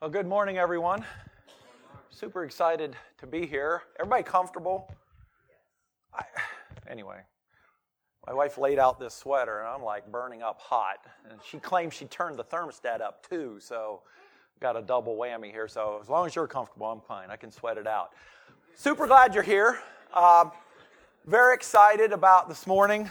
Well, good morning, everyone. Super excited to be here. Everybody comfortable? Anyway, my wife laid out this sweater, and I'm like burning up hot. And she claims she turned the thermostat up too, so got a double whammy here. So as long as you're comfortable, I'm fine. I can sweat it out. Super glad you're here. Very excited about this morning.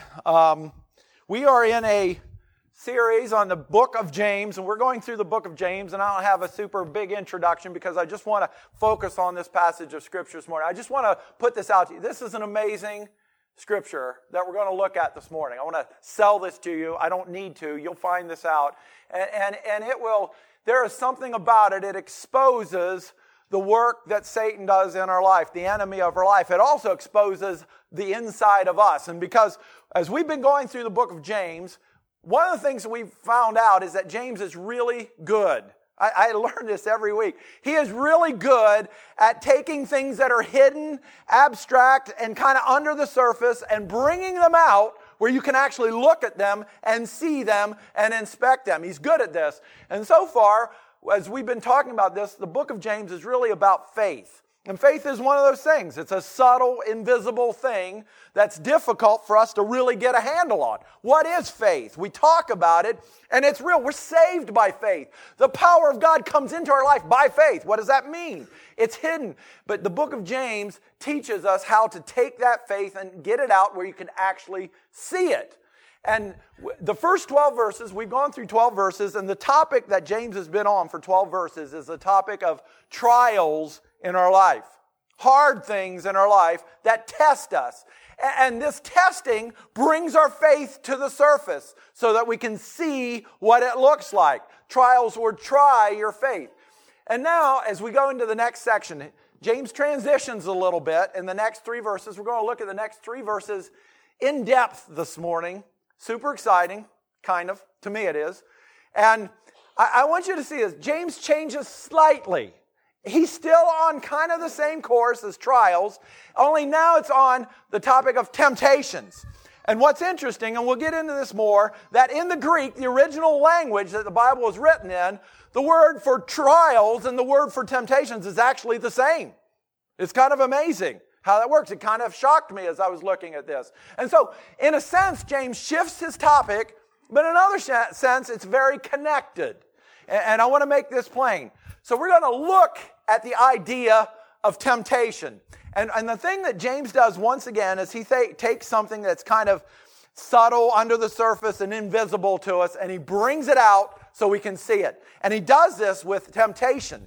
We are in a series on the book of James, and we're going through the book of James, and I don't have a super big introduction because I just want to focus on this passage of Scripture this morning. I just want to put this out to you. This is an amazing Scripture that we're going to look at this morning. I want to sell this to you. I don't need to. You'll find this out. And it will, there is something about it. It exposes the work that Satan does in our life, the enemy of our life. It also exposes the inside of us. And because as we've been going through the book of James, one of the things that we've found out is that James is really good. I learn this every week. He is really good at taking things that are hidden, abstract, and kind of under the surface and bringing them out where you can actually look at them and see them and inspect them. He's good at this. And so far, as we've been talking about this, the book of James is really about faith. And faith is one of those things. It's a subtle, invisible thing that's difficult for us to really get a handle on. What is faith? We talk about it, and it's real. We're saved by faith. The power of God comes into our life by faith. What does that mean? It's hidden. But the book of James teaches us how to take that faith and get it out where you can actually see it. And the first 12 verses, we've gone through 12 verses, and the topic that James has been on for 12 verses is the topic of trials in our life. Hard things in our life that test us. And this testing brings our faith to the surface so that we can see what it looks like. Trials will try your faith. And now, as we go into the next section, James transitions a little bit in the next 3 verses. We're going to look at the next 3 verses in depth this morning. Super exciting, kind of. To me it is. And I want you to see this. James changes slightly. He's still on kind of the same course as trials, only now it's on the topic of temptations. And what's interesting, and we'll get into this more, that in the Greek, the original language that the Bible was written in, the word for trials and the word for temptations is actually the same. It's kind of amazing how that works. It kind of shocked me as I was looking at this. And so, in a sense, James shifts his topic, but in another sense, it's very connected. And I want to make this plain. So we're going to look at the idea of temptation. And the thing that James does once again is he takes something that's kind of subtle under the surface and invisible to us, and he brings it out so we can see it. And he does this with temptation.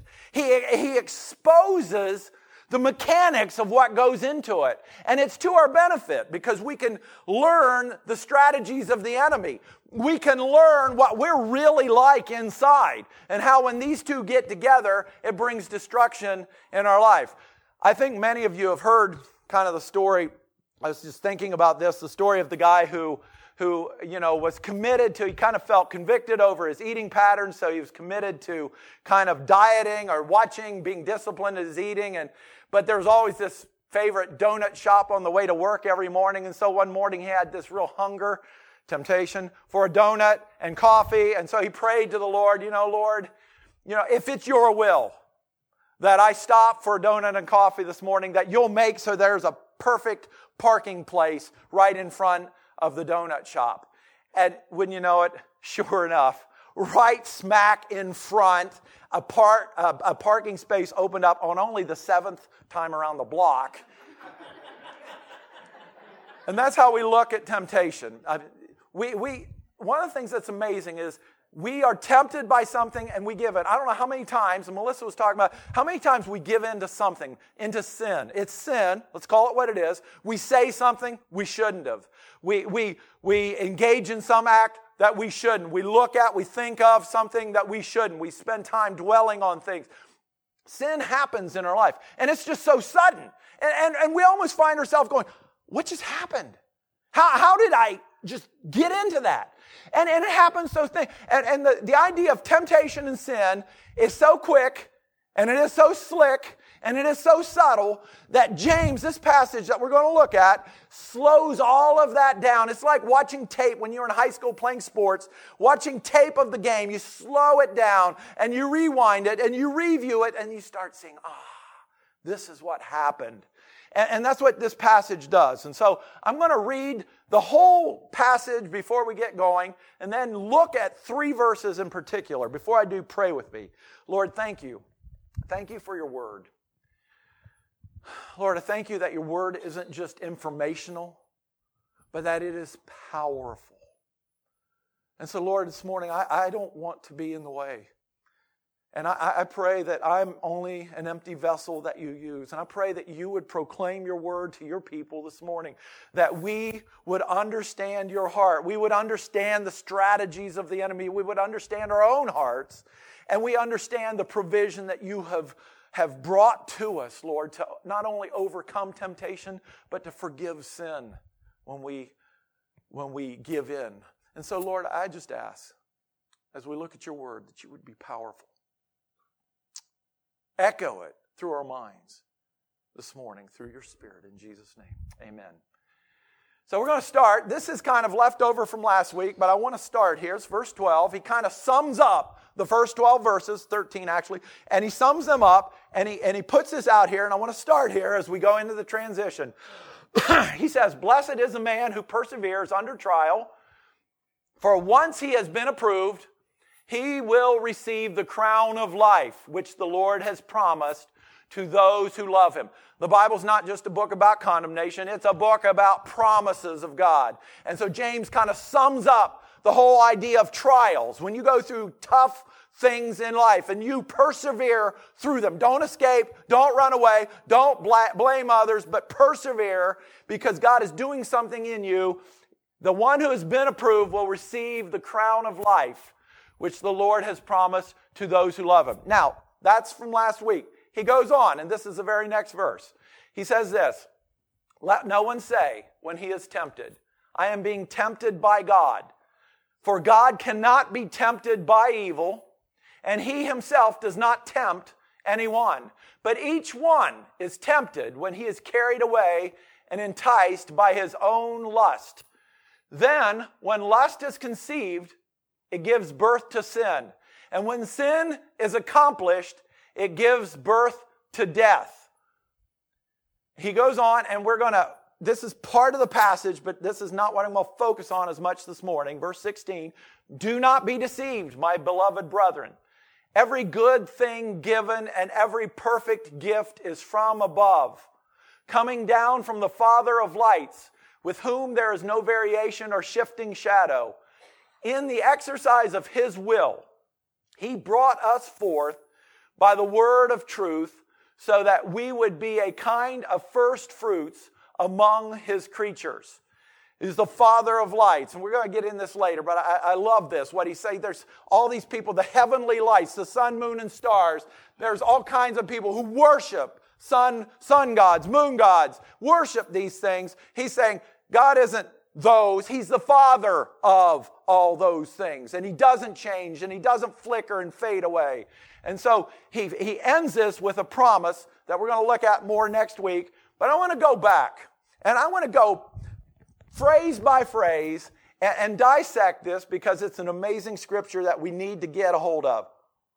He exposes the mechanics of what goes into it. And it's to our benefit because we can learn the strategies of the enemy. We can learn what we're really like inside and how when these two get together, it brings destruction in our life. I think many of you have heard kind of the story. I was just thinking about this, the story of the guy who was committed to, he kind of felt convicted over his eating patterns, so he was committed to kind of dieting or watching, being disciplined in his eating. But there was always this favorite donut shop on the way to work every morning, and so one morning he had this real temptation for a donut and coffee, and so he prayed to the Lord, Lord, if it's your will that I stop for a donut and coffee this morning, that you'll make so there's a perfect parking place right in front of the donut shop. And wouldn't you know it, sure enough, right smack in front, a parking space opened up on only the 7th time around the block. And that's how we look at temptation. One of the things that's amazing is we are tempted by something and we give in. I don't know how many times, and Melissa was talking about how many times we give in to something, into sin. It's sin. Let's call it what it is. We say something we shouldn't have. We engage in some act that we shouldn't. We think of something that we shouldn't. We spend time dwelling on things. Sin happens in our life, and it's just so sudden. And we almost find ourselves going, what just happened? How did I just get into that? And it happens so thing. And the idea of temptation and sin is so quick, and it is so slick, And it is so subtle that James, this passage that we're going to look at, slows all of that down. It's like watching tape when you're in high school playing sports, watching tape of the game. You slow it down and you rewind it and you review it and you start seeing, this is what happened. And that's what this passage does. And so I'm going to read the whole passage before we get going and then look at 3 verses in particular. Before I do, pray with me. Lord, thank you. Thank you for your word. Lord, I thank you that your word isn't just informational, but that it is powerful. And so, Lord, this morning, I don't want to be in the way. And I pray that I'm only an empty vessel that you use. And I pray that you would proclaim your word to your people this morning, that we would understand your heart. We would understand the strategies of the enemy. We would understand our own hearts. And we understand the provision that you have brought to us, Lord, to not only overcome temptation, but to forgive sin when we give in. And so, Lord, I just ask, as we look at your word, that you would be powerful. Echo it through our minds this morning, through your Spirit, in Jesus' name. Amen. So we're going to start. This is kind of left over from last week, but I want to start here. It's verse 12. He kind of sums up the first 12 verses, 13 actually, and he sums them up, and he puts this out here, and I want to start here as we go into the transition. He says, "Blessed is the man who perseveres under trial, for once he has been approved, he will receive the crown of life, which the Lord has promised to those who love him." The Bible's not just a book about condemnation, it's a book about promises of God. And so James kind of sums up the whole idea of trials. When you go through tough things in life and you persevere through them, don't escape, don't run away, don't blame others, but persevere because God is doing something in you. The one who has been approved will receive the crown of life, which the Lord has promised to those who love him. Now, that's from last week. He goes on, and this is the very next verse. He says this, "Let no one say when he is tempted, 'I am being tempted by God.' For God cannot be tempted by evil, and he himself does not tempt anyone. But each one is tempted when he is carried away and enticed by his own lust. Then, when lust is conceived, it gives birth to sin. And when sin is accomplished, it gives birth to death." He goes on, and this is part of the passage, but this is not what I'm going to focus on as much this morning. Verse 16, "Do not be deceived, my beloved brethren. Every good thing given and every perfect gift is from above, coming down from the Father of lights, with whom there is no variation or shifting shadow. In the exercise of his will, he brought us forth by the word of truth, so that we would be a kind of first fruits among his creatures." He's the Father of lights. And we're going to get in this later, but I love this. What he's saying, there's all these people, the heavenly lights, the sun, moon, and stars. There's all kinds of people who worship sun gods, moon gods, worship these things. He's saying God isn't those. He's the Father of all those things. And he doesn't change, and he doesn't flicker and fade away. And so he ends this with a promise that we're going to look at more next week. But I want to go back, and I want to go phrase by phrase and dissect this because it's an amazing scripture that we need to get a hold of.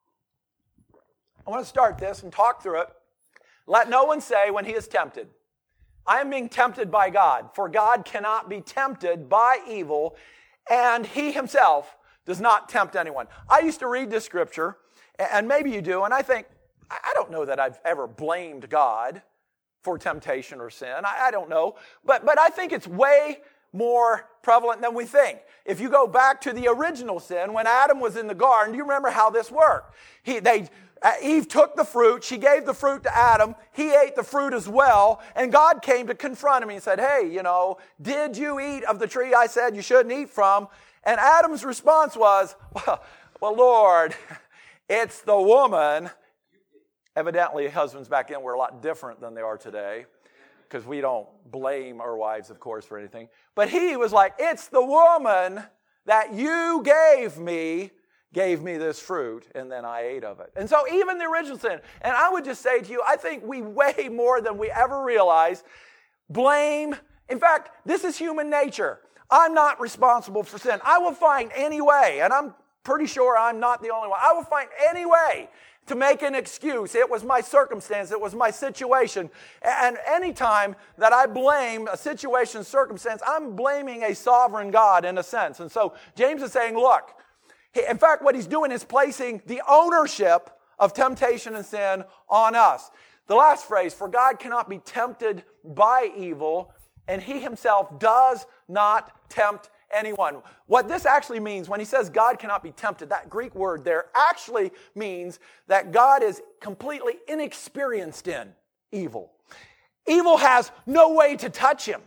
I want to start this and talk through it. "Let no one say when he is tempted, 'I am being tempted by God,' for God cannot be tempted by evil, and he himself does not tempt anyone." I used to read this scripture, and maybe you do, and I think, I don't know that I've ever blamed God for temptation or sin. I don't know. But I think it's way more prevalent than we think. If you go back to the original sin, when Adam was in the garden, do you remember how this worked? Eve took the fruit. She gave the fruit to Adam. He ate the fruit as well. And God came to confront him. He said, "Hey, did you eat of the tree I said you shouldn't eat from?" And Adam's response was, well, Lord, it's the woman. Evidently, husbands back then were a lot different than they are today, because we don't blame our wives, of course, for anything. But he was like, "It's the woman that you gave me. gave me this fruit, and then I ate of it. And so even the original sin, and I would just say to you, I think we way more than we ever realize blame. In fact, this is human nature. I'm not responsible for sin. I will find any way, and I'm pretty sure I'm not the only one. I will find any way to make an excuse. It was my circumstance. It was my situation. And anytime that I blame a situation, circumstance, I'm blaming a sovereign God in a sense. And so James is saying, look, in fact, what he's doing is placing the ownership of temptation and sin on us. The last phrase, for God cannot be tempted by evil, and he himself does not tempt anyone. What this actually means, when he says God cannot be tempted, that Greek word there actually means that God is completely inexperienced in evil. Evil has no way to touch him.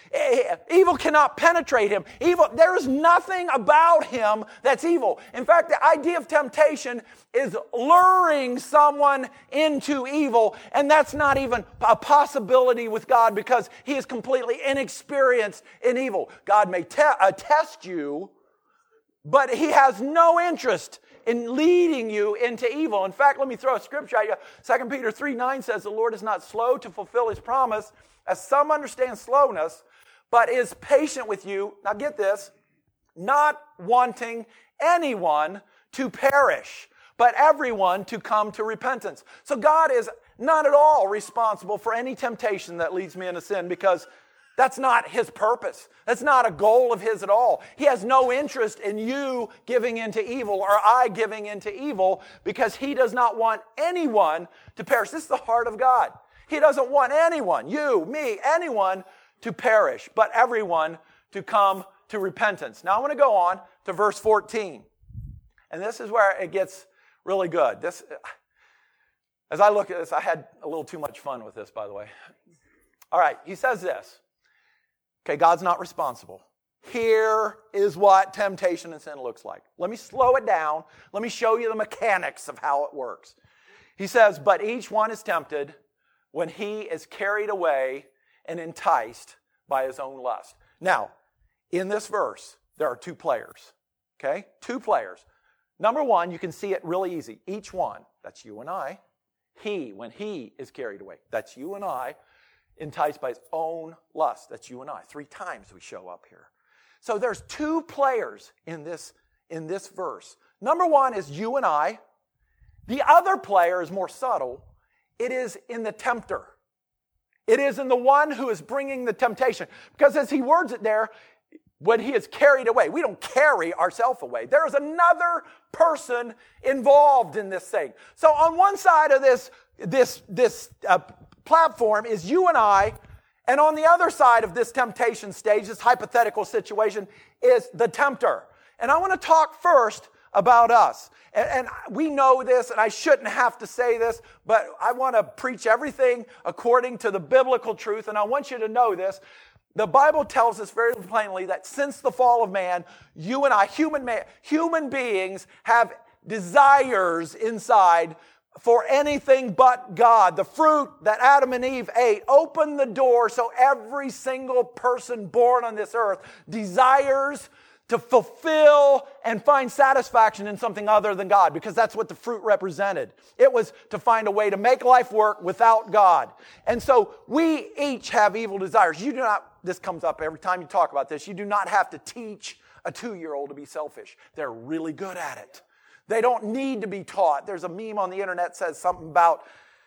Evil cannot penetrate him. There is nothing about him that's evil. In fact, the idea of temptation is luring someone into evil, and that's not even a possibility with God because he is completely inexperienced in evil. God may test you, but he has no interest in leading you into evil. In fact, let me throw a scripture at you. 2 Peter 3:9 says, the Lord is not slow to fulfill his promise, as some understand slowness, but is patient with you. Now get this, not wanting anyone to perish, but everyone to come to repentance. So God is not at all responsible for any temptation that leads me into sin because that's not his purpose. That's not a goal of his at all. He has no interest in you giving into evil or I giving into evil because he does not want anyone to perish. This is the heart of God. He doesn't want anyone, you, me, anyone to perish, but everyone to come to repentance. Now I want to go on to verse 14. And this is where it gets really good. As I look at this, I had a little too much fun with this, by the way. All right, he says this. Okay, God's not responsible. Here is what temptation and sin looks like. Let me slow it down. Let me show you the mechanics of how it works. He says, but each one is tempted when he is carried away and enticed by his own lust. Now, in this verse, there are two players. Okay? Two players. Number one, you can see it really easy. Each one, that's you and I. When he is carried away, that's you and I, enticed by his own lust. That's you and I. 3 times we show up here. So there's two players in this verse. Number one is you and I. The other player is more subtle. It is in the tempter. It is in the one who is bringing the temptation. Because as he words it there, when he is carried away, we don't carry ourselves away. There is another person involved in this thing. So on one side of this platform is you and I, and on the other side of this temptation stage, this hypothetical situation, is the tempter. And I want to talk first about us. And we know this, and I shouldn't have to say this, but I want to preach everything according to the biblical truth, and I want you to know this. The Bible tells us very plainly that since the fall of man, you and I, human beings, have desires inside for anything but God. The fruit that Adam and Eve ate opened the door so every single person born on this earth desires to fulfill and find satisfaction in something other than God, because that's what the fruit represented. It was to find a way to make life work without God. And so we each have evil desires. This comes up every time you talk about this, you do not have to teach a 2-year-old to be selfish. They're really good at it. They don't need to be taught. There's a meme on the internet that says something about,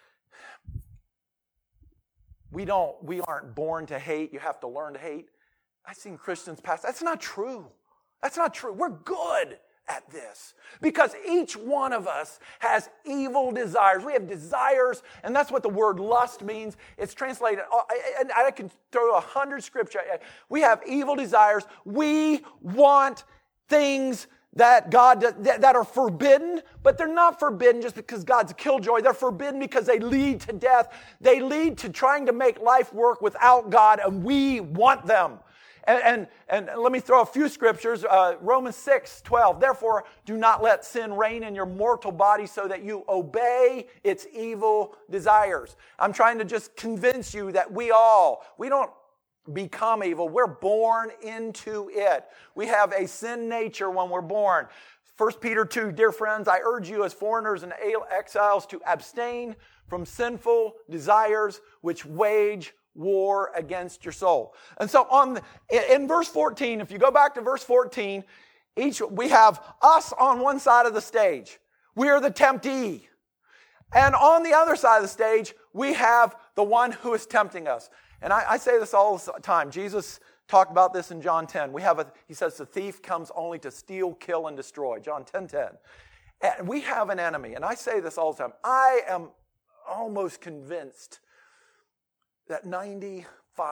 we aren't born to hate, you have to learn to hate. I've seen Christians pass. That's not true. That's not true. We're good at this because each one of us has evil desires. We have desires, and that's what the word lust means. It's translated, and I can throw 100 scripture. We have evil desires. We want things that that are forbidden, but they're not forbidden just because God's a killjoy. They're forbidden because they lead to death. They lead to trying to make life work without God, and we want them. And let me throw a few scriptures. Romans 6:12. Therefore, do not let sin reign in your mortal body so that you obey its evil desires. I'm trying to just convince you that we don't become evil. We're born into it. We have a sin nature when we're born. 1 Peter 2, dear friends, I urge you as foreigners and exiles to abstain from sinful desires which wage war against your soul. And so in verse 14, if you go back to verse 14, we have us on one side of the stage. We are the temptee. And on the other side of the stage, we have the one who is tempting us. And I say this all the time. Jesus talked about this in John 10. He says the thief comes only to steal, kill, and destroy. John 10:10. And we have an enemy. And I say this all the time. I am almost convinced that 95%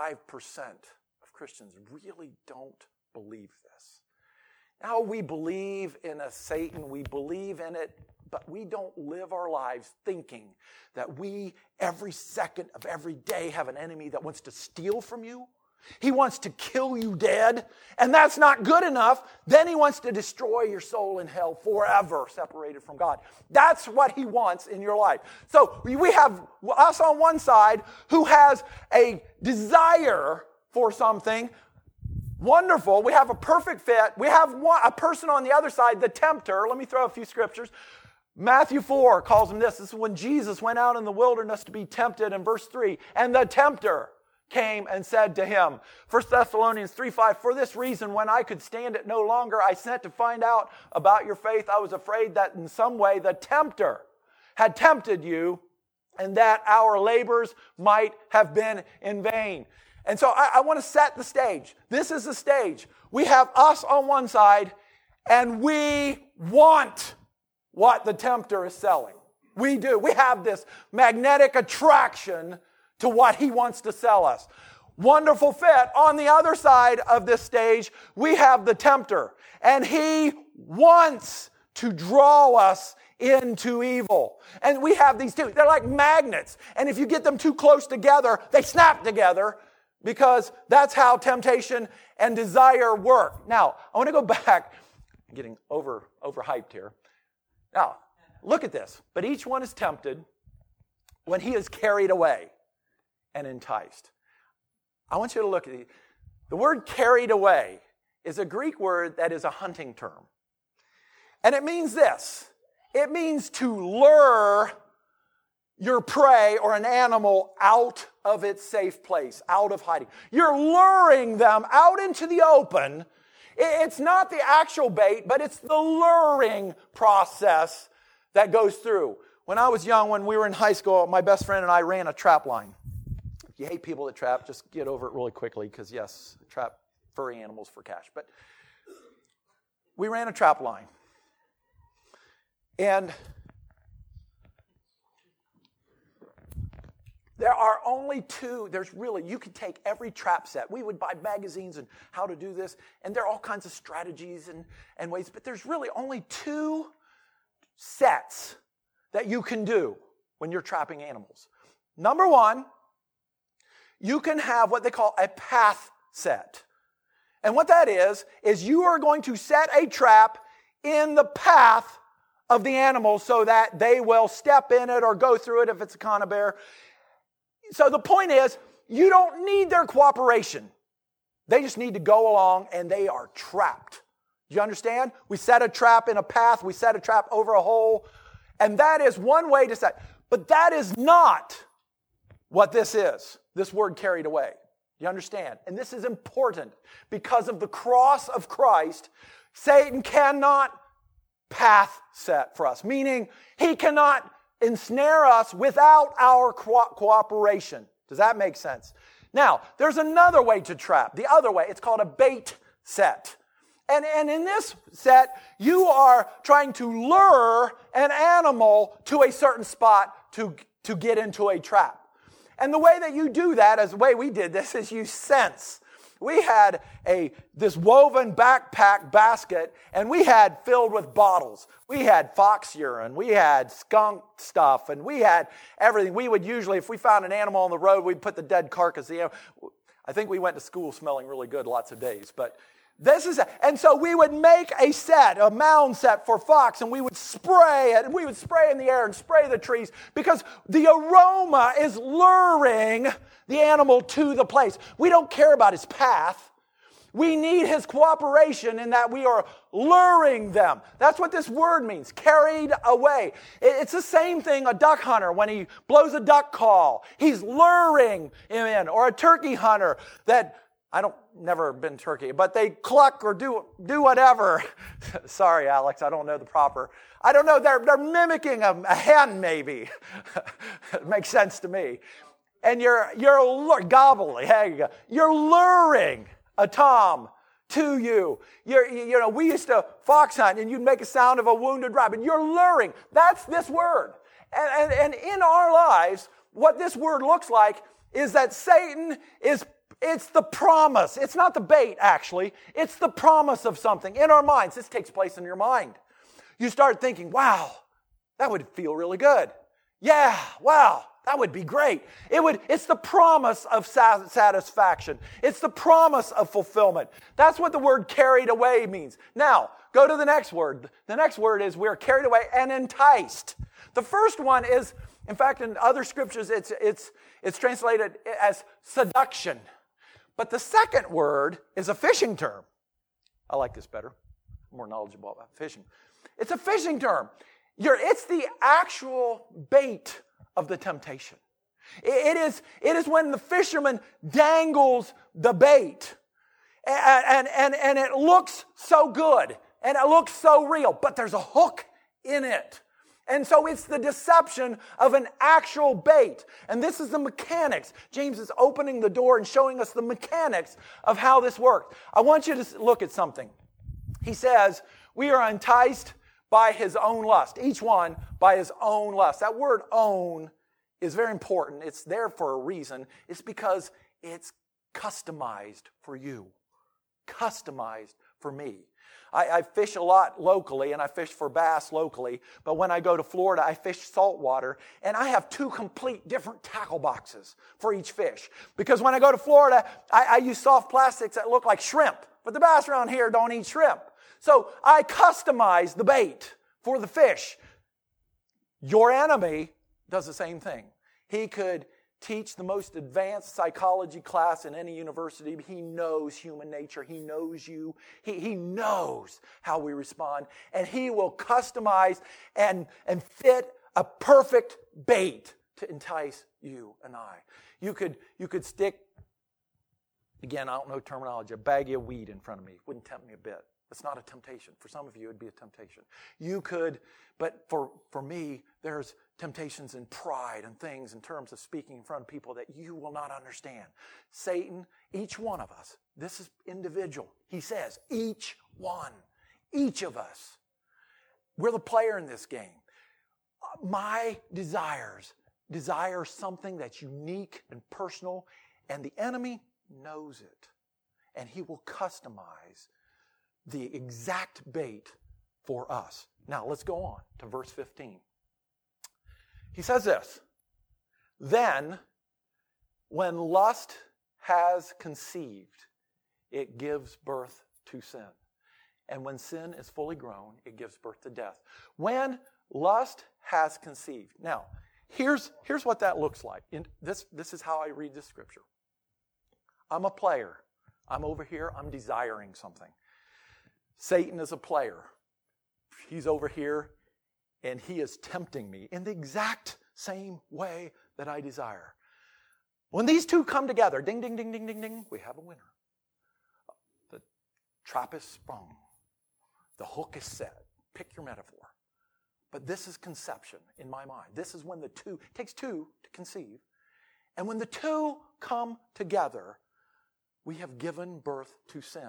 of Christians really don't believe this. Now, we believe in a Satan. We believe in it. But we don't live our lives thinking that we, every second of every day, have an enemy that wants to steal from you. He wants to kill you dead. And that's not good enough. Then he wants to destroy your soul in hell forever, separated from God. That's what he wants in your life. So we have us on one side who has a desire for something wonderful. We have a perfect fit. We have a person on the other side, the tempter. Let me throw a few scriptures. Matthew 4 calls him this. This is when Jesus went out in the wilderness to be tempted in verse 3. And the tempter came and said to him, 1 Thessalonians 3:5, for this reason, when I could stand it no longer, I sent to find out about your faith. I was afraid that in some way the tempter had tempted you and that our labors might have been in vain. And so I want to set the stage. This is the stage. We have us on one side and we want what the tempter is selling. We do. We have this magnetic attraction to what he wants to sell us. Wonderful fit. On the other side of this stage, we have the tempter. And he wants to draw us into evil. And we have these two. They're like magnets. And if you get them too close together, they snap together because that's how temptation and desire work. Now, I want to go back. I'm getting overhyped here. Now, look at this. But each one is tempted when he is carried away and enticed. I want you to look at it. The word carried away is a Greek word that is a hunting term. And it means this. It means to lure your prey or an animal out of its safe place, out of hiding. You're luring them out into the open. It's not the actual bait, but it's the luring process that goes through. When I was young, when we were in high school, my best friend and I ran a trap line. If you hate people that trap, just get over it really quickly because, yes, trap furry animals for cash. But we ran a trap line. And there are only two. You could take every trap set. We would buy magazines and how to do this. And there are all kinds of strategies and ways. But there's really only two sets that you can do when you're trapping animals. Number one, you can have what they call a path set. And what that is you are going to set a trap in the path of the animal so that they will step in it or go through it if it's a conibear. So the point is, you don't need their cooperation. They just need to go along and they are trapped. Do you understand? We set a trap in a path. We set a trap over a hole. And that is one way to set. But that is not what this is, this word carried away. You understand? And this is important. Because of the cross of Christ, Satan cannot path set for us. Meaning, he cannot ensnare us without our cooperation. Does that make sense? Now, there's another way to trap. The other way, it's called a bait set. And in this set, you are trying to lure an animal to a certain spot to get into a trap. And the way that you do that, as the way we did this, is you sense. We had this woven backpack basket, and we had filled with bottles. We had fox urine, we had skunk stuff, and we had everything. We would usually, if we found an animal on the road, we'd put the dead carcass. I think we went to school smelling really good lots of days, but this is, and so we would make a mound set for fox, and we would spray it, and we would spray in the air and spray the trees because the aroma is luring the animal to the place. We don't care about his path. We need his cooperation in that we are luring them. That's what this word means, carried away. It's the same thing a duck hunter, when he blows a duck call, he's luring him in. Or a turkey hunter that, never been turkey, but they cluck or do whatever. Sorry, Alex, I don't know the proper. I don't know, they're mimicking a hen maybe. It makes sense to me. And you're gobbling, there you go. You're luring a tom to you. We used to fox hunt and you'd make a sound of a wounded rabbit. You're luring. That's this word. And in our lives, what this word looks like is that Satan it's the promise. It's not the bait, actually. It's the promise of something in our minds. This takes place in your mind. You start thinking, wow, that would feel really good. Yeah, wow. That would be great. It's the promise of satisfaction. It's the promise of fulfillment. That's what the word carried away means. Now, go to the next word. The next word is we're carried away and enticed. The first one is, in fact, in other scriptures, it's translated as seduction. But the second word is a fishing term. I like this better. I'm more knowledgeable about fishing. It's a fishing term. It's the actual bait of the temptation. It is when the fisherman dangles the bait and it looks so good and it looks so real, but there's a hook in it. And so it's the deception of an actual bait. And this is the mechanics. James is opening the door and showing us the mechanics of how this works. I want you to look at something. He says, we are enticed by his own lust. Each one by his own lust. That word own is very important. It's there for a reason. It's because it's customized for you. Customized for me. I fish a lot locally, and I fish for bass locally, but when I go to Florida, I fish saltwater, and I have 2 complete different tackle boxes for each fish. Because when I go to Florida, I use soft plastics that look like shrimp, but the bass around here don't eat shrimp. So I customize the bait for the fish. Your enemy does the same thing. He could teach the most advanced psychology class in any university. He knows human nature. He knows you. He knows how we respond. And he will customize and fit a perfect bait to entice you and I. You could stick, again, I don't know terminology, a baggie of weed in front of me. Wouldn't tempt me a bit. It's not a temptation. For some of you, it'd be a temptation. You could, but for me, there's temptations in pride and things in terms of speaking in front of people that you will not understand. Satan, each one of us, this is individual. He says, each one, each of us, we're the player in this game. My desire something that's unique and personal, and the enemy knows it, and he will customize the exact bait for us. Now, let's go on to verse 15. He says this, then, when lust has conceived, it gives birth to sin. And when sin is fully grown, it gives birth to death. When lust has conceived. Now, here's what that looks like. This is how I read this scripture. I'm a player. I'm over here. I'm desiring something. Satan is a player. He's over here, and he is tempting me in the exact same way that I desire. When these two come together, ding, ding, ding, ding, ding, ding, we have a winner. The trap is sprung. The hook is set. Pick your metaphor. But this is conception in my mind. This is when it takes 2 to conceive. And when the 2 come together, we have given birth to sin.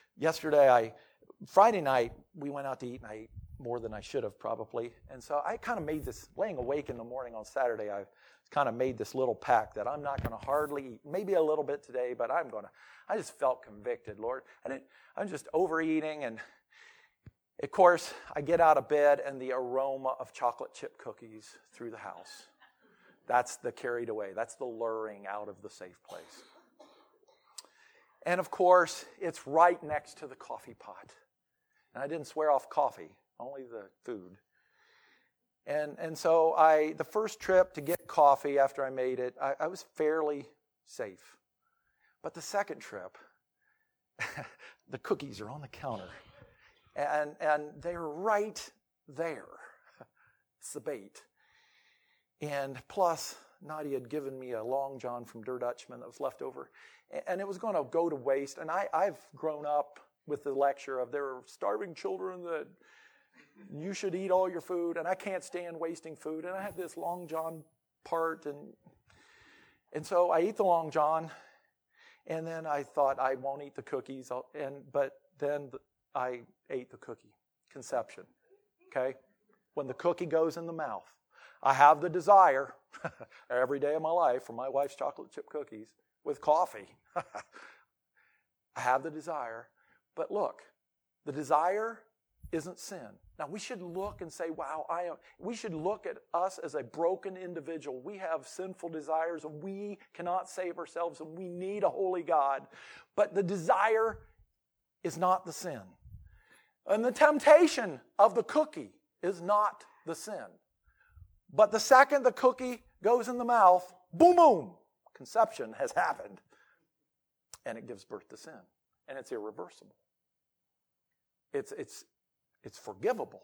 Friday night, we went out to eat, and I ate more than I should have probably. And so I kind of made this, laying awake in the morning on Saturday, I kind of made this little pact that I'm not going to hardly eat. Maybe a little bit today, but I just felt convicted, Lord. And I'm just overeating. And of course, I get out of bed and the aroma of chocolate chip cookies through the house. That's the carried away. That's the luring out of the safe place. And of course, it's right next to the coffee pot. And I didn't swear off coffee, only the food. And so the first trip to get coffee after I made it, I was fairly safe. But the second trip, the cookies are on the counter. And they're right there. It's the bait. And plus, Nadia had given me a Long John from Der Dutchman that was left over. And it was going to go to waste. And I've grown up with the lecture of there are starving children that you should eat all your food. And I can't stand wasting food. And I had this Long John part. And so I eat the Long John. And then I thought I won't eat the cookies. But then I ate the cookie. Conception. Okay? When the cookie goes in the mouth, I have the desire every day of my life for my wife's chocolate chip cookies with coffee. I have the desire. But look, the desire isn't sin. Now we should look and say, wow, we should look at us as a broken individual. We have sinful desires and we cannot save ourselves and we need a holy God. But the desire is not the sin. And the temptation of the cookie is not the sin. But the second the cookie goes in the mouth, boom, boom, conception has happened. And it gives birth to sin. And it's irreversible. It's forgivable.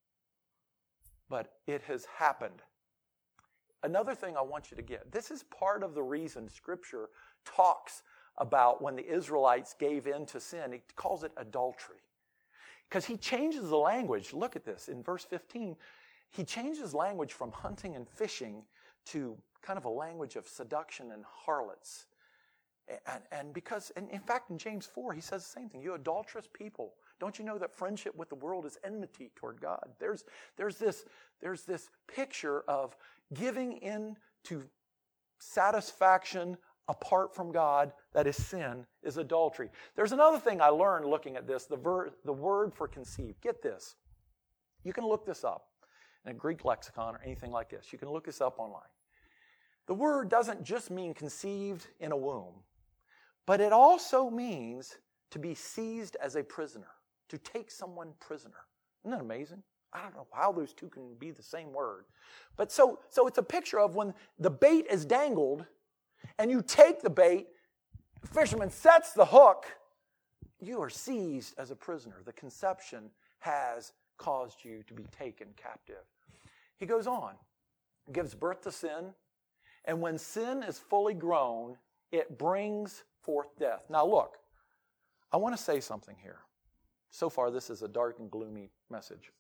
But it has happened. Another thing I want you to get, this is part of the reason Scripture talks about when the Israelites gave in to sin. He calls it adultery. Because he changes the language. Look at this. In verse 15, he changes language from hunting and fishing to kind of a language of seduction and harlots. And in fact, in James 4, he says the same thing. You adulterous people, don't you know that friendship with the world is enmity toward God? There's this picture of giving in to satisfaction apart from God, that is sin, is adultery. There's another thing I learned looking at this, the word for conceive. Get this. You can look this up in a Greek lexicon or anything like this. You can look this up online. The word doesn't just mean conceived in a womb, but it also means to be seized as a prisoner, to take someone prisoner. Isn't that amazing? I don't know how those two can be the same word. But so it's a picture of when the bait is dangled and you take the bait, the fisherman sets the hook, you are seized as a prisoner. The conception has caused you to be taken captive. He goes on, gives birth to sin, and when sin is fully grown, it brings forth death. Now look, I want to say something here. So far, this is a dark and gloomy message.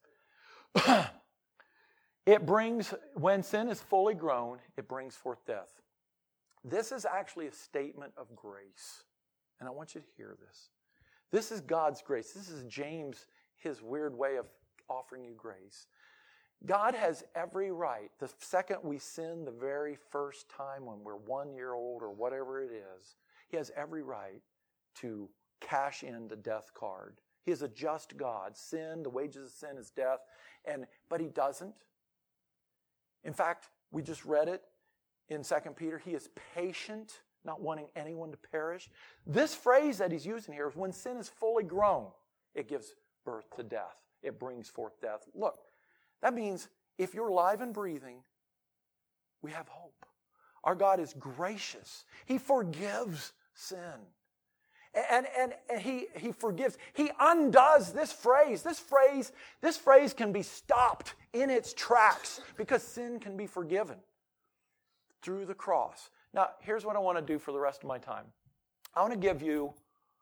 When sin is fully grown, it brings forth death. This is actually a statement of grace. And I want you to hear this. This is God's grace. This is James, his weird way of offering you grace. God has every right, the second we sin the very first time when we're 1 year old or whatever it is, he has every right to cash in the death card. He is a just God. Sin, the wages of sin is death, but he doesn't. In fact, we just read it in 2 Peter. He is patient, not wanting anyone to perish. This phrase that he's using here is when sin is fully grown, it gives birth to death. It brings forth death. Look, that means if you're alive and breathing, we have hope. Our God is gracious. He forgives sin. And he forgives. He undoes this phrase. This phrase can be stopped in its tracks because sin can be forgiven through the cross. Now, here's what I want to do for the rest of my time. I want to give you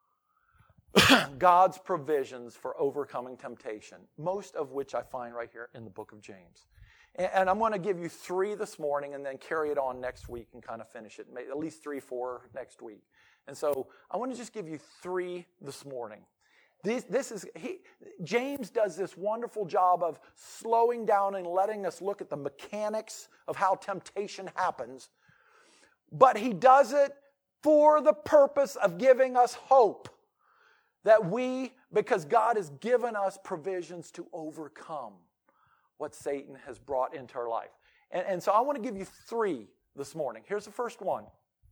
God's provisions for overcoming temptation, most of which I find right here in the book of James. And I'm going to give you 3 this morning and then carry it on next week and kind of finish it, at least 3, 4 next week. And so I want to just give you 3 this morning. James does this wonderful job of slowing down and letting us look at the mechanics of how temptation happens. But he does it for the purpose of giving us hope. That because God has given us provisions to overcome what Satan has brought into our life. And so I want to give you 3 this morning. Here's the first one.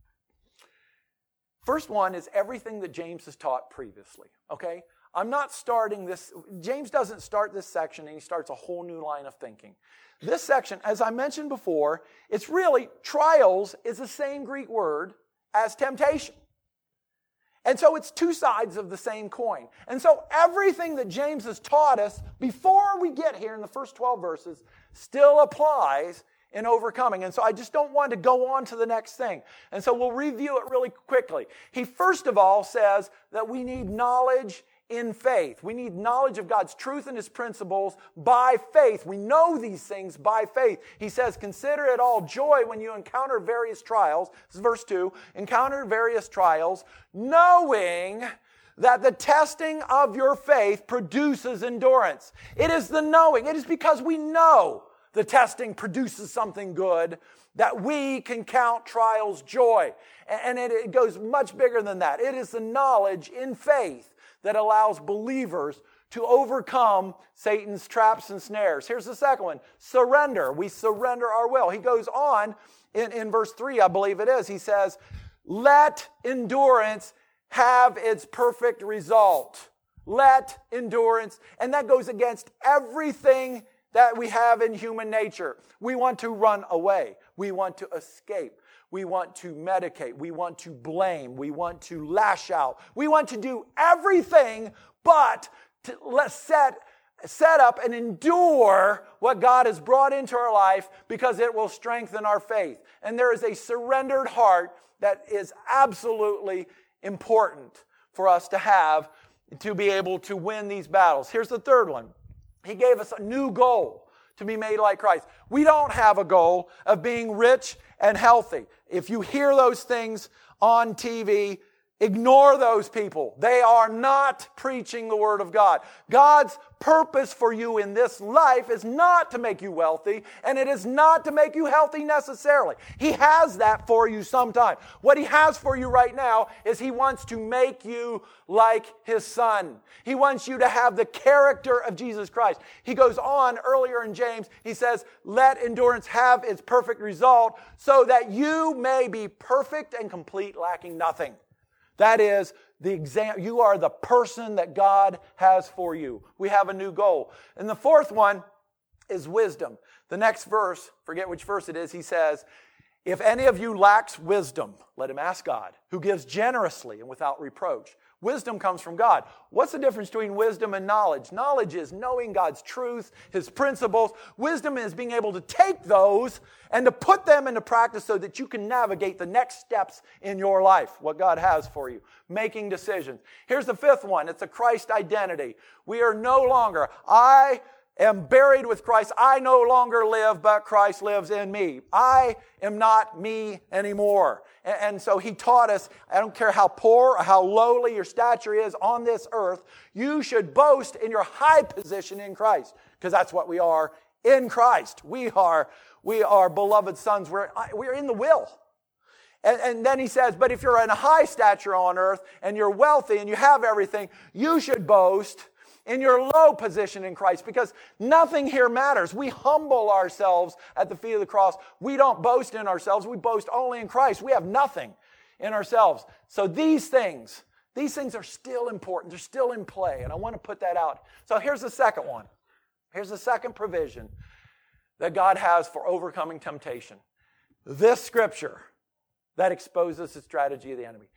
First one is everything that James has taught previously, okay? I'm not starting this. James doesn't start this section and he starts a whole new line of thinking. This section, as I mentioned before, it's really, trials is the same Greek word as temptation. And so it's two sides of the same coin. And so everything that James has taught us before we get here in the first 12 verses still applies in overcoming. And so I just don't want to go on to the next thing. And so we'll review it really quickly. He first of all says that we need knowledge in faith. We need knowledge of God's truth and His principles by faith. We know these things by faith. He says, consider it all joy when you encounter various trials. This is verse 2. Encounter various trials, knowing that the testing of your faith produces endurance. It is the knowing. It is because we know the testing produces something good that we can count trials joy. And it goes much bigger than that. It is the knowledge in faith that allows believers to overcome Satan's traps and snares. Here's the second one. Surrender. We surrender our will. He goes on in verse 3, I believe it is. He says, let endurance have its perfect result. Let endurance. And that goes against everything that we have in human nature. We want to run away. We want to escape. We want to medicate. We want to blame. We want to lash out. We want to do everything but to set up and endure what God has brought into our life because it will strengthen our faith. And there is a surrendered heart that is absolutely important for us to have to be able to win these battles. Here's the third one. He gave us a new goal to be made like Christ. We don't have a goal of being rich and healthy. If you hear those things on TV, ignore those people. They are not preaching the Word of God. God's purpose for you in this life is not to make you wealthy, and it is not to make you healthy necessarily. He has that for you sometime. What He has for you right now is He wants to make you like His Son. He wants you to have the character of Jesus Christ. He goes on earlier in James, he says, let endurance have its perfect result so that you may be perfect and complete, lacking nothing. That is the exam. You are the person that God has for you. We have a new goal. And the fourth one is wisdom. The next verse, forget which verse it is, he says, if any of you lacks wisdom, let him ask God, who gives generously and without reproach. Wisdom comes from God. What's the difference between wisdom and knowledge? Knowledge is knowing God's truth, His principles. Wisdom is being able to take those and to put them into practice so that you can navigate the next steps in your life, what God has for you, making decisions. Here's the fifth one. It's a Christ identity. We are no longer, I am buried with Christ. I no longer live, but Christ lives in me. I am not me anymore. And so He taught us, I don't care how poor or how lowly your stature is on this earth, you should boast in your high position in Christ, because that's what we are in Christ. We are beloved sons. We're in the will. And then he says, but if you're in a high stature on earth and you're wealthy and you have everything, you should boast in your low position in Christ, because nothing here matters. We humble ourselves at the feet of the cross. We don't boast in ourselves. We boast only in Christ. We have nothing in ourselves. So these things are still important. They're still in play, and I want to put that out. So here's the second one. Here's the second provision that God has for overcoming temptation. This scripture that exposes the strategy of the enemy.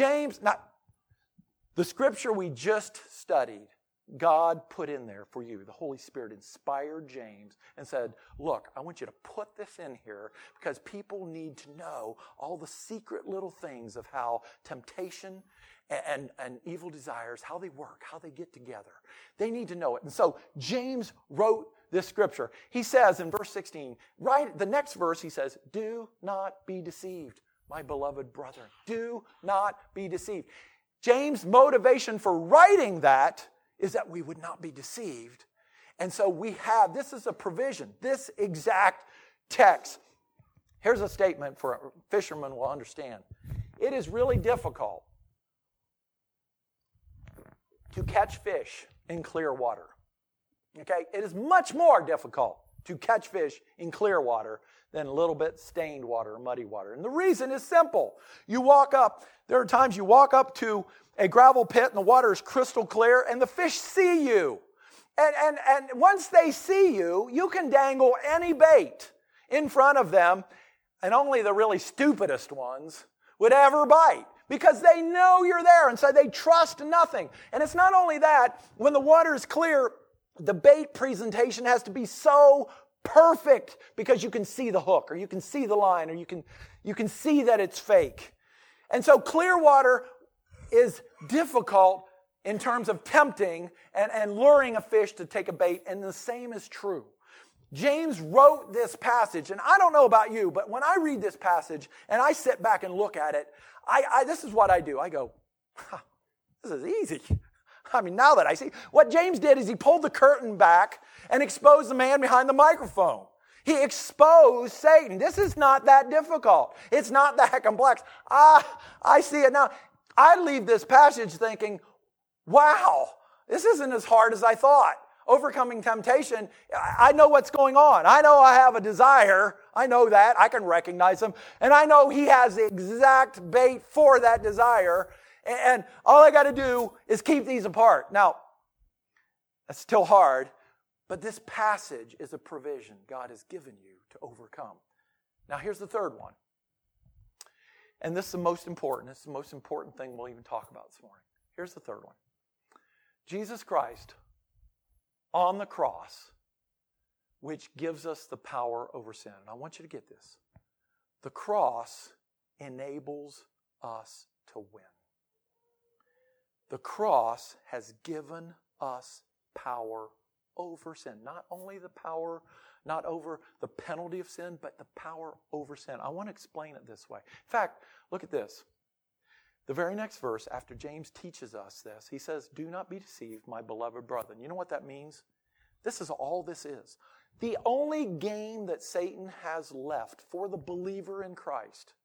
The scripture we just studied, God put in there for you. The Holy Spirit inspired James and said, look, I want you to put this in here because people need to know all the secret little things of how temptation and evil desires, how they work, how they get together. They need to know it. And so James wrote this scripture. He says in verse 16, right, the next verse he says, do not be deceived, my beloved brethren. Do not be deceived. James' motivation for writing that is that we would not be deceived. And so this is a provision, this exact text. Here's a statement for a fisherman will understand. It is really difficult to catch fish in clear water. Okay? It is much more difficult to catch fish in clear water than a little bit stained water or muddy water. And the reason is simple. There are times you walk up to a gravel pit and the water is crystal clear and the fish see you. And once they see you, you can dangle any bait in front of them and only the really stupidest ones would ever bite. because they know you're there, and so they trust nothing. And it's not only that, when the water is clear, the bait presentation has to be so perfect because you can see the hook, or you can see the line, or you can see that it's fake. And so clear water is difficult in terms of tempting and luring a fish to take a bait, and the same is true. James wrote this passage, and I don't know about you, but when I read this passage and I sit back and look at it, this is what I do. I go, this is easy. I mean, now that I see, what James did is he pulled the curtain back and exposed the man behind the microphone. He exposed Satan. This is not that difficult. It's not that complex. I see it now. I leave this passage thinking, wow, this isn't as hard as I thought. Overcoming temptation, I know what's going on. I know I have a desire. I know that. I can recognize him. And I know he has the exact bait for that desire. And all I got to do is keep these apart. Now, that's still hard, but this passage is a provision God has given you to overcome. Now, here's the third one. And this is the most important. This is the most important thing we'll even talk about this morning. Here's the third one. Jesus Christ on the cross, which gives us the power over sin. And I want you to get this. The cross enables us to win. The cross has given us power over sin. Not only the power, not over the penalty of sin, but the power over sin. I want to explain it this way. In fact, look at this. The very next verse, after James teaches us this, he says, "Do not be deceived, my beloved brethren." You know what that means? This is all this is. The only game that Satan has left for the believer in Christ,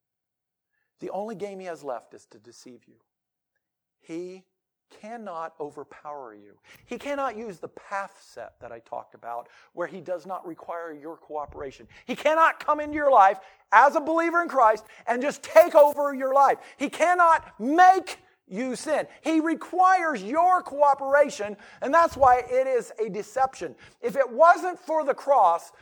the only game he has left is to deceive you. He cannot overpower you. He cannot use the path set that I talked about, where he does not require your cooperation. He cannot come into your life as a believer in Christ and just take over your life. He cannot make you sin. He requires your cooperation, and that's why it is a deception. If it wasn't for the cross,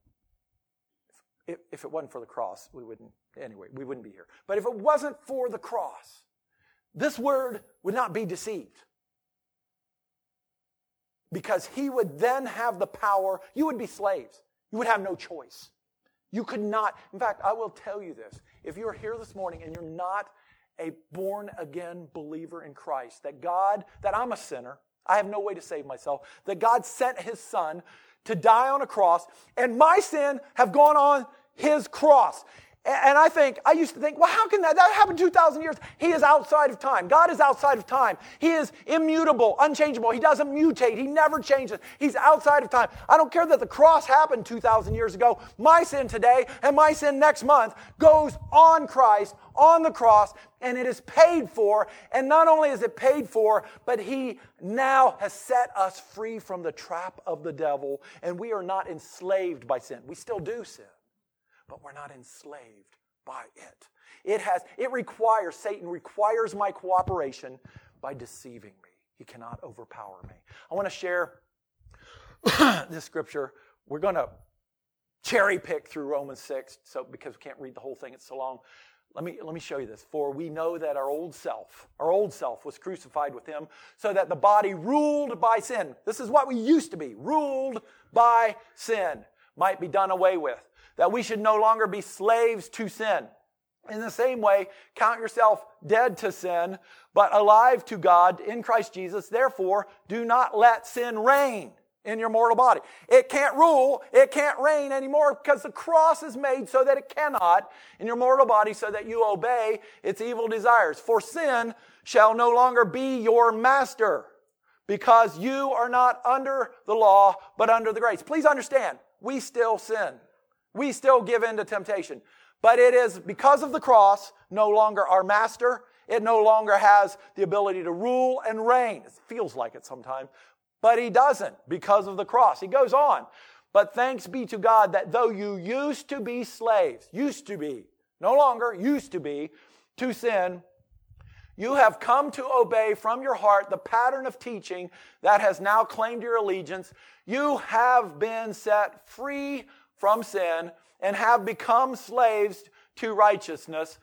if it wasn't for the cross, we wouldn't be here. But if it wasn't for the cross, this word would not be deceived. Because he would then have the power. You would be slaves. You would have no choice. You could not. In fact, I will tell you this. If you're here this morning and you're not a born-again believer in Christ, that I'm a sinner, I have no way to save myself, that God sent his Son to die on a cross, and my sin have gone on his cross. And I used to think, well, how can that happened 2,000 years? He is outside of time. God is outside of time. He is immutable, unchangeable. He doesn't mutate. He never changes. He's outside of time. I don't care that the cross happened 2,000 years ago. My sin today and my sin next month goes on Christ, on the cross, and it is paid for. And not only is it paid for, but he now has set us free from the trap of the devil, and we are not enslaved by sin. We still do sin, but we're not enslaved by it. Satan requires my cooperation by deceiving me. He cannot overpower me. I want to share this scripture. We're going to cherry pick through Romans 6, because we can't read the whole thing, it's so long. Let me show you this. For we know that our old self was crucified with him, so that the body ruled by sin. This is what we used to be, ruled by sin, might be done away with, that we should no longer be slaves to sin. In the same way, count yourself dead to sin, but alive to God in Christ Jesus. Therefore, do not let sin reign in your mortal body. It can't rule, it can't reign anymore, because the cross is made so that it cannot in your mortal body, so that you obey its evil desires. For sin shall no longer be your master, because you are not under the law, but under the grace. Please understand, we still sin. We still give in to temptation. But it is because of the cross no longer our master. It no longer has the ability to rule and reign. It feels like it sometimes. But he doesn't because of the cross. He goes on. But thanks be to God that though you used to be slaves, no longer used to be, to sin, you have come to obey from your heart the pattern of teaching that has now claimed your allegiance. You have been set free from sin and have become slaves to righteousness.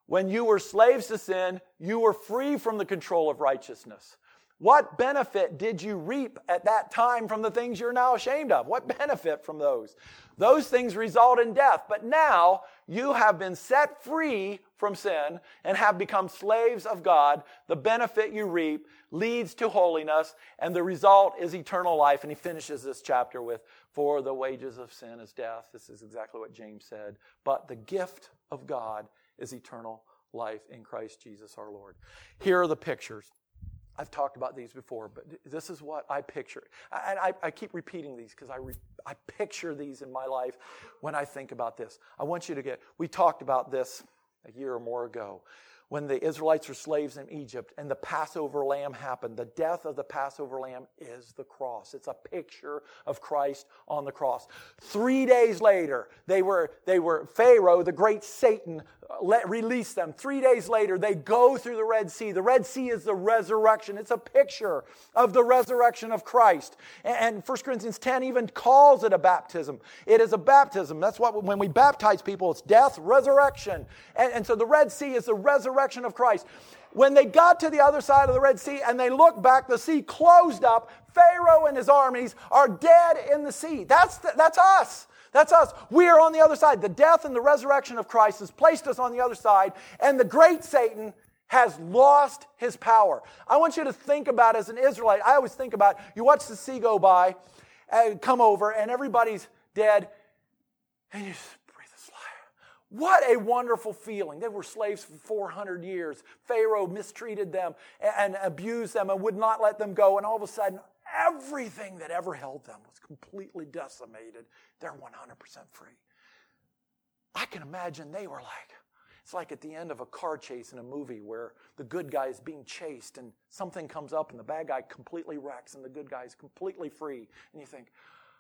When you were slaves to sin, you were free from the control of righteousness. What benefit did you reap at that time from the things you're now ashamed of? What benefit from those? Those things result in death. But now you have been set free from sin and have become slaves of God. The benefit you reap leads to holiness, and the result is eternal life. And he finishes this chapter with, for the wages of sin is death. This is exactly what James said. But the gift of God is eternal life in Christ Jesus our Lord. Here are the pictures. I've talked about these before, but this is what I picture. And I keep repeating these because I picture these in my life when I think about this. I want you to we talked about this a year or more ago. When the Israelites were slaves in Egypt and the Passover lamb happened, the death of the Passover lamb is the cross. It's a picture of Christ on the cross. 3 days later, they were Pharaoh, the great Satan, released them. 3 days later, they go through the Red Sea. The Red Sea is the resurrection. It's a picture of the resurrection of Christ. And 1 Corinthians 10 even calls it a baptism. It is a baptism. That's what, when we baptize people, it's death, resurrection. And so the Red Sea is the resurrection of Christ. When they got to the other side of the Red Sea and they looked back, the sea closed up. Pharaoh and his armies are dead in the sea. That's us. That's us. We are on the other side. The death and the resurrection of Christ has placed us on the other side, and the great Satan has lost his power. I want you to think about, as an Israelite, I always think about, you watch the sea go by and come over, and everybody's dead, and you just breathe a sigh. What a wonderful feeling. They were slaves for 400 years. Pharaoh mistreated them and abused them and would not let them go, and all of a sudden, everything that ever held them was completely decimated. They're 100% free. I can imagine they were like, it's like at the end of a car chase in a movie where the good guy is being chased and something comes up and the bad guy completely wrecks and the good guy is completely free. And you think,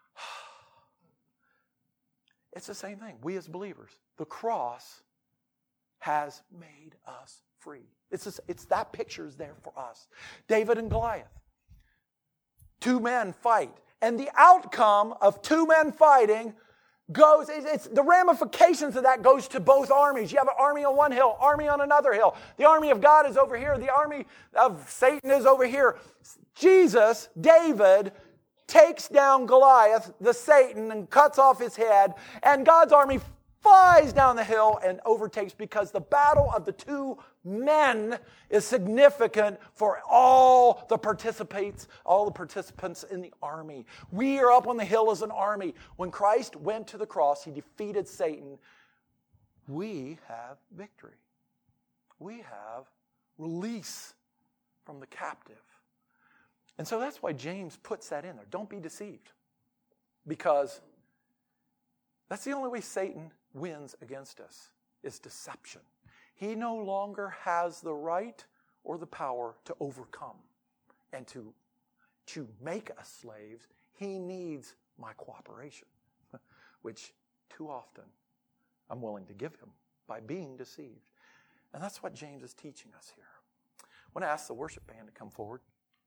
it's the same thing. We as believers, the cross has made us free. It's that picture is there for us. David and Goliath. 2 men fight. And the outcome of 2 men fighting goes, it's the ramifications of that goes to both armies. You have an army on one hill, army on another hill. The army of God is over here. The army of Satan is over here. Jesus, David, takes down Goliath, the Satan, and cuts off his head. And God's army flies down the hill and overtakes, because the battle of the 2 men is significant for all the participants in the army. We are up on the hill as an army. When Christ went to the cross, he defeated Satan. We have victory. We have release from the captive. And so that's why James puts that in there. Don't be deceived. Because that's the only way Satan wins against us, is deception. He no longer has the right or the power to overcome and to make us slaves. He needs my cooperation, which too often I'm willing to give him by being deceived. And that's what James is teaching us here. I want to ask the worship band to come forward.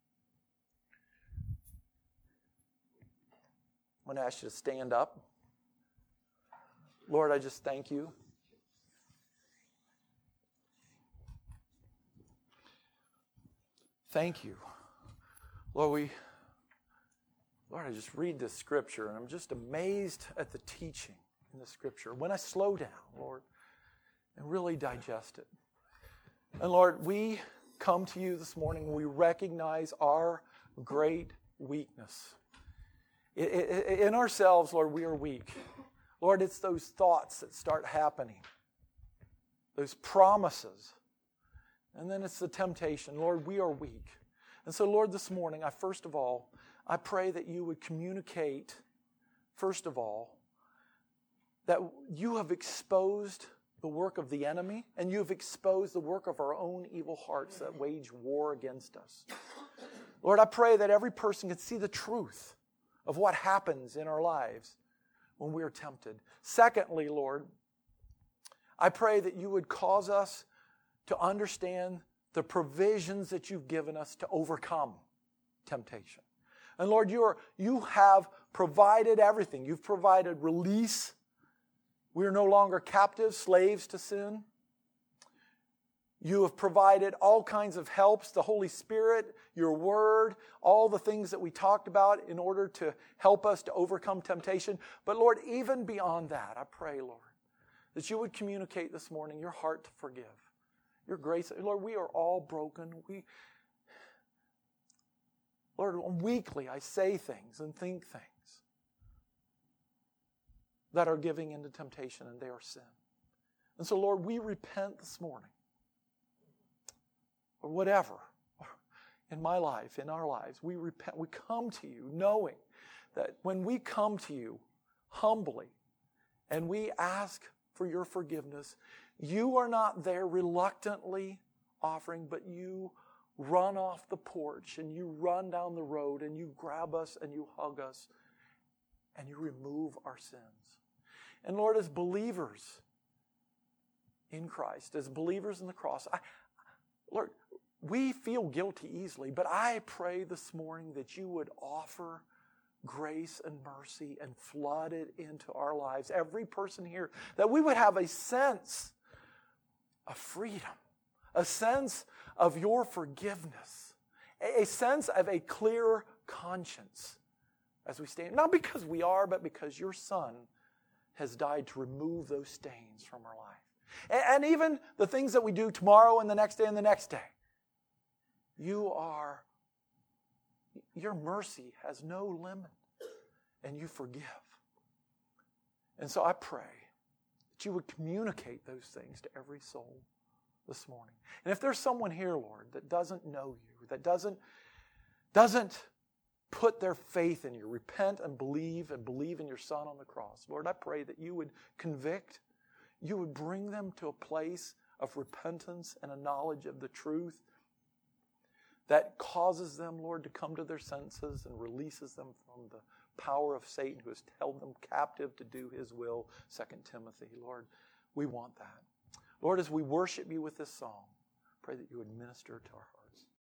I want to ask you to stand up. Lord, I just thank you. Thank you. Lord, I just read this scripture and I'm just amazed at the teaching in the scripture. When I slow down, Lord, and really digest it. And Lord, we come to you this morning and we recognize our great weakness. In ourselves, Lord, we are weak. Lord, it's those thoughts that start happening, those promises, and then it's the temptation. Lord, we are weak. And so, Lord, this morning, first of all, I pray that you would communicate, first of all, that you have exposed the work of the enemy, and you have exposed the work of our own evil hearts that wage war against us. Lord, I pray that every person can see the truth of what happens in our lives when we are tempted. Secondly, Lord, I pray that you would cause us to understand the provisions that you've given us to overcome temptation. And Lord, you have provided everything. You've provided release. We are no longer captives, slaves to sin. You have provided all kinds of helps, the Holy Spirit, your word, all the things that we talked about in order to help us to overcome temptation. But Lord, even beyond that, I pray, Lord, that you would communicate this morning your heart to forgive, your grace. Lord, we are all broken. Lord, weekly I say things and think things that are giving into temptation, and they are sin. And so, Lord, we repent this morning. Or whatever, in my life, in our lives, we repent. We come to you knowing that when we come to you humbly and we ask for your forgiveness, you are not there reluctantly offering, but you run off the porch and you run down the road and you grab us and you hug us and you remove our sins. And Lord, as believers in Christ, as believers in the cross, Lord, we feel guilty easily, but I pray this morning that you would offer grace and mercy and flood it into our lives, every person here, that we would have a sense of freedom, a sense of your forgiveness, a sense of a clear conscience as we stand, not because we are, but because your Son has died to remove those stains from our life. And even the things that we do tomorrow and the next day and the next day, your mercy has no limit, and you forgive. And so I pray that you would communicate those things to every soul this morning. And if there's someone here, Lord, that doesn't know you, that doesn't put their faith in you, repent and believe in your Son on the cross, Lord, I pray that you would convict, you would bring them to a place of repentance and a knowledge of the truth that causes them, Lord, to come to their senses and releases them from the power of Satan who has held them captive to do his will, 2 Timothy. Lord, we want that. Lord, as we worship you with this song, pray that you would minister to our hearts.